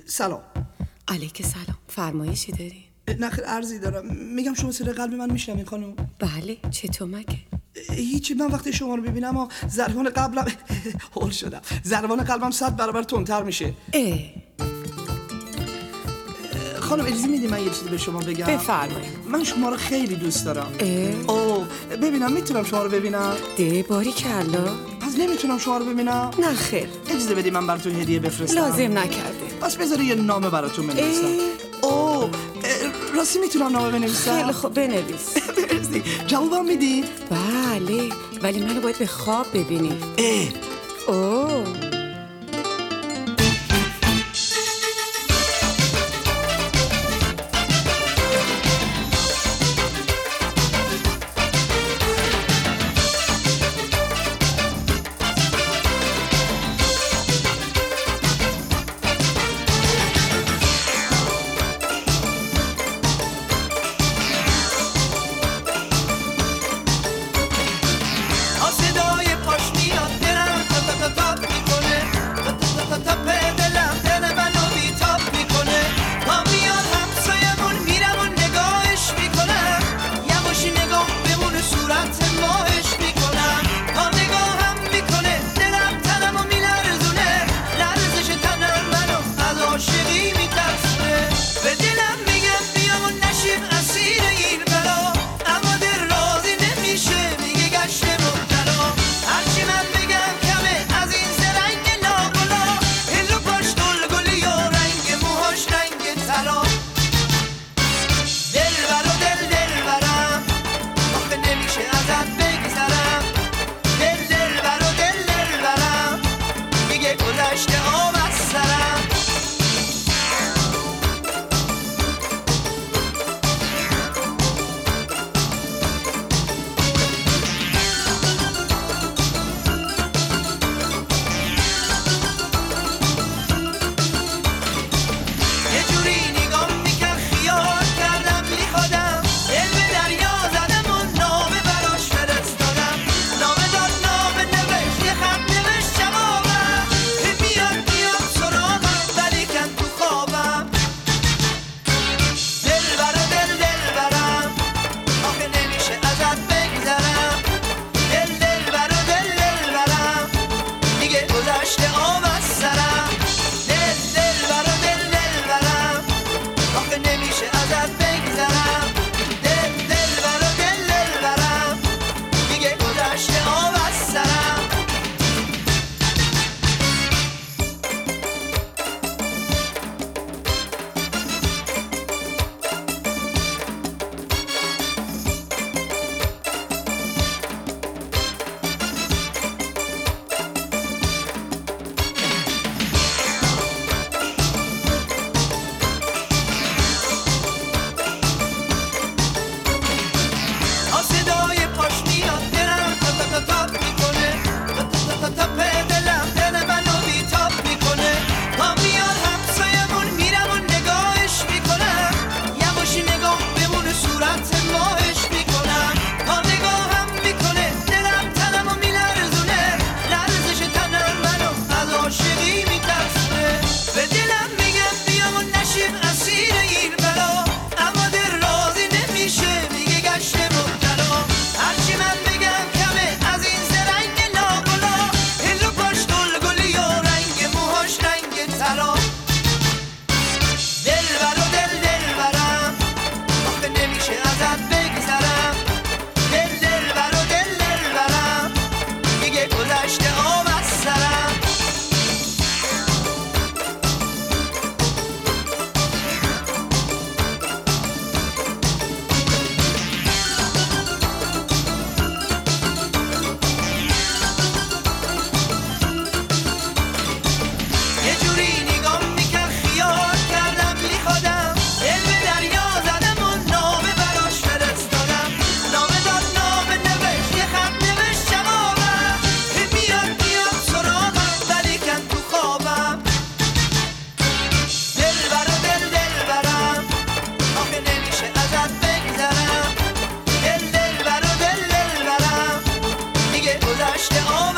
سلام. علیک سلام. فرمایشی داری؟ نه خیر، عرضی دارم. میگم شما صدای قلب من میشنوین خانم؟ بله، چطور مگه؟ هیچی، من وقتی شما رو ببینم و ضربان قلبم هول شدم، ضربان قلبم 100 برابر تندتر میشه. خانم اجازه میدی من یه چیزی به شما بگم؟ بفرمایید. من شما رو خیلی دوست دارم. ببینم میتونم شما رو ببینم؟ باری کلا. پس نمیتونم شما رو ببینم؟ نه خیر. اجازه بدی من براتون هدیه بفرستم؟ لازم نکرده. پس بذاری یه نامه براتون بنویسم. راستی میتونم نامه بنویسم؟ خیلی خوب، بنویس. مرسی. جوابم میدی؟ بله، ولی منو باید به خواب ببینی. گذشته